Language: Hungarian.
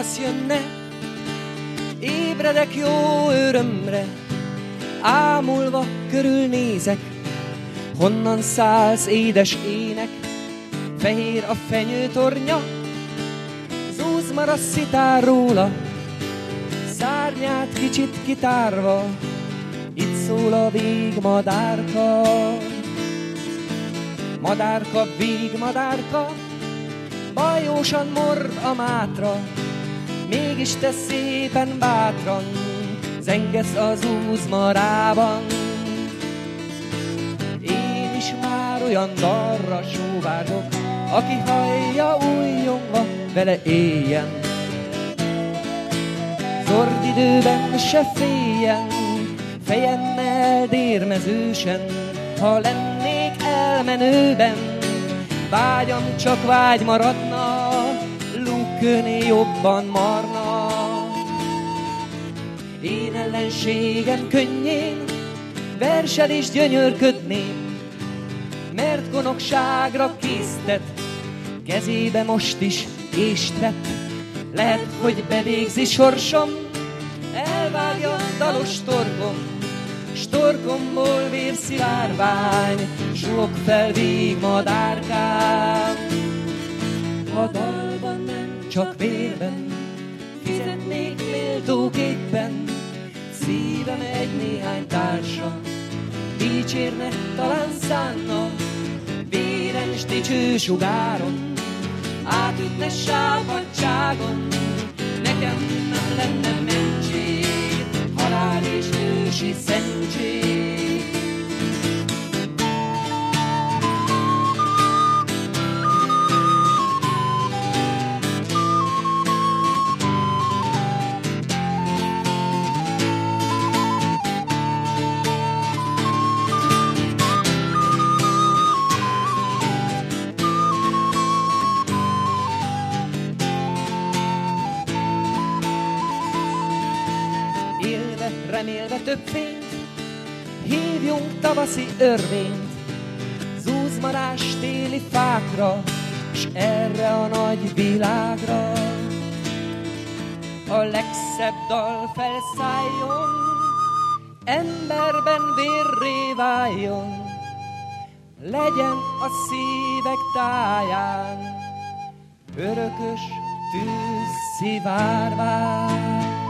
válasz jönne, ébredek jó örömre, ámulva körülnézek, honnan szállsz édes ének, fehér a fenyőtornya, zúz mar a szitár róla, szárnyát kicsit kitárva, itt szól a végmadárka. Madárka, végmadárka, bajósan mord a mátra, mégis te szépen bátran zengesz az úzmarában. Én is már olyan dalra sóvárgok, aki hallja újjongva, vele éljen. Zordidőben se féljen, fejemmel dérmezősen, ha lennék elmenőben, vágyam csak vágy maradna, lúgkőnél jobban marna. Én ellenségem könnyén versel is gyönyörködném, mert gonoszságra késztet, kezébe most is kést vett. Lehet, hogy bevégzi sorsom, elvágja dalos torkom, s torkomból vérszivárvány, suhog fel végmadárkám. Ha dalban nem csak vérben, fizetnék méltóképpen, szívem egy néhány társa, dicsérne, talán szánna, véren s dicső sugáron, átütne sápadságon, nekem nem lenne mentség, halál és ősi szentség. Remélve több fényt, hívjunk tavaszi örvényt, zúzmarás téli fákra, s erre a nagy világra. A legszebb dal felszálljon, emberben vérré váljon, legyen a szívek táján örökös tűz szivárvány.